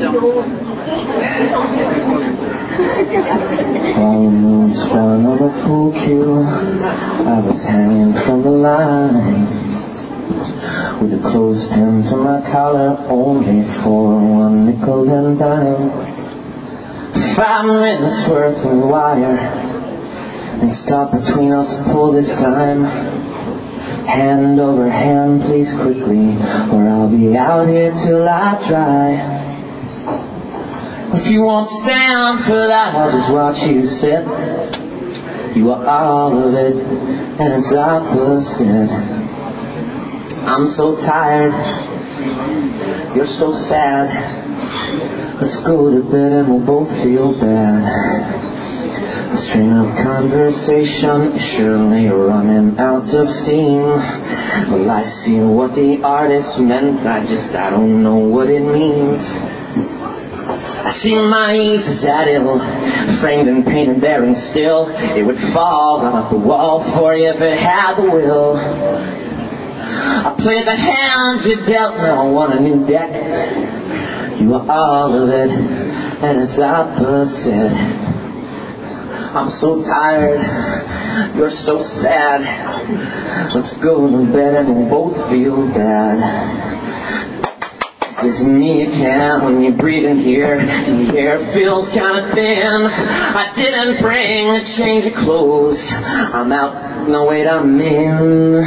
While the moon spun on the pool cue, I was hanging from the line with a clothespin to my collar, only for 1 nickel and dime. 5 minutes worth of wire, and stop between us, pull this time. Hand over hand, please quickly, or I'll be out here till I dry. If you won't stand for that, I'll just watch you sit. You are all of it, and it's opposite. I'm so tired, you're so sad. Let's go to bed and we'll both feel bad. The string of conversation is surely running out of steam. Well, I see what the artist meant, I don't know what it means. I see my nieces at ill, framed and painted there and still. It would fall off the wall for you if it had the will. I played the hands you dealt, now I want a new deck. You are all of it, and it's opposite. I'm so tired, you're so sad. Let's go to bed and we'll both feel bad. Gives me a can when you're breathing here. The air feels kinda thin. I didn't bring a change of clothes. I'm out, no wait, I'm in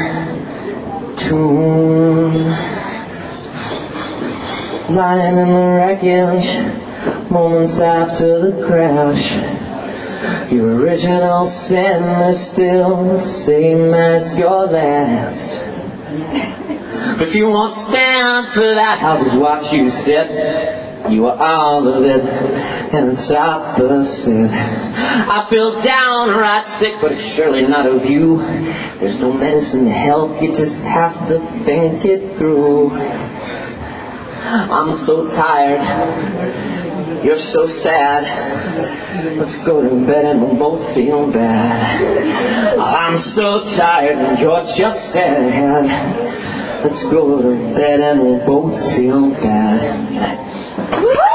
tune. Lying in the wreckage, moments after the crash. Your original sin is still the same as your last. If you won't stand for that, I'll just watch you sit. You are all of it, and it's opposite. I feel downright sick, but it's surely not of you. There's no medicine to help, you just have to think it through. I'm so tired, you're so sad. Let's go to bed and we'll both feel bad. I'm so tired and you're just sad. Let's go to bed and we'll both feel bad.